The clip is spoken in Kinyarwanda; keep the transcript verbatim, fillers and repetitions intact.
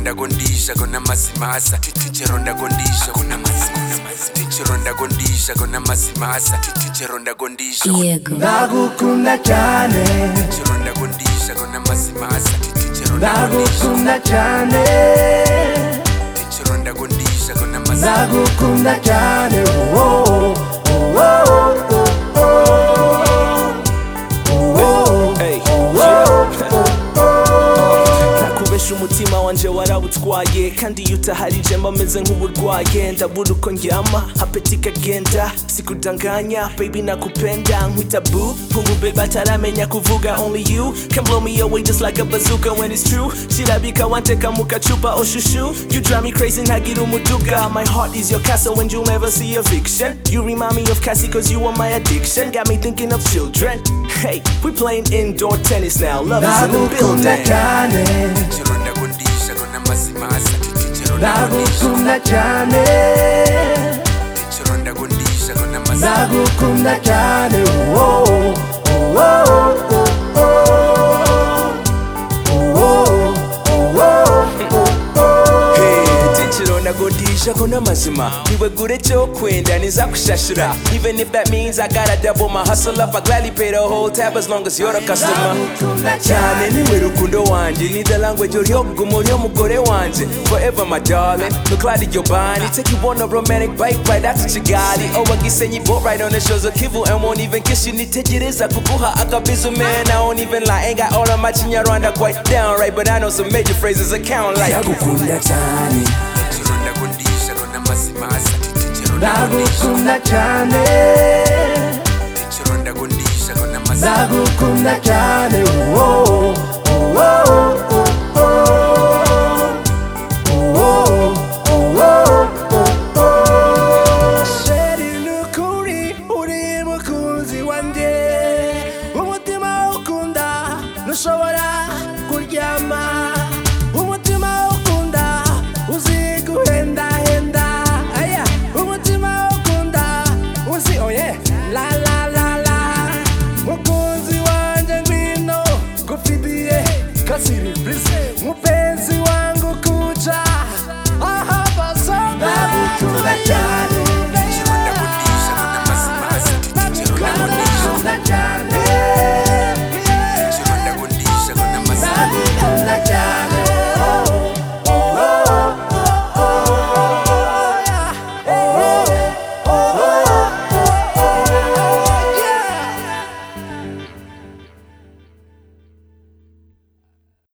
Tichironda gondisha kona masimasa. Tichironda gondisha kona masimasa. Tichironda gondisha kona masimasa. Tichironda gondisha. Ndagukunda cyane. Tichironda gondisha kona masimasa. Tichironda Ndagukunda cyane. Tichironda gondisha kona masimasa. Ndagukunda cyane. Oh oh oh oh. Hey, nakubesha umutima wanje warawutwaye kandi iyo utaharije mbameze nk'uburwaye ndabura uko ndyama apeti kagenda sikudanganya baby nakupenda nkwita boo nk'ubube bataramenya kuvuga only you can blow me away just like a bazooka when it's true shirabika wanteka mukachupa oh shushu you drive me crazy ntagira umuduga my heart is your castle and you'll never see a fiction you remind me of Cassie cause you are my addiction got me thinking of children hey we playing indoor tennis now love is in the building Tichironda gondisha kona masimasa. Ndagukunda cyane. Tichironda gondisha kona masimasa. Ndagukunda cyane. Oh oh oh Nagodisha kona mazima niwe gure cyo kwenda nizakushashura even if that means I gotta double my hustle up I gladly pay the whole tab as long as you're a customer cyane niwe rukundo wanje ni the language y'urugomo y'umugore wanje forever my darling look like your body take you on a romantic bike right out to Kigali oh wagisenyi boat right on the shores of Kivu and won't even kiss you nitegereza kuguha akabizu man I won't even lie ain't got all of my chinyarwanda quite down right but I know some major phrases that count like ndagukunda cyane. Tichironda gondisha kona masimasa. Ndagukunda cyane. Tichironda gondisha kona masimasa. Ndagukunda cyane. Oh oh oh.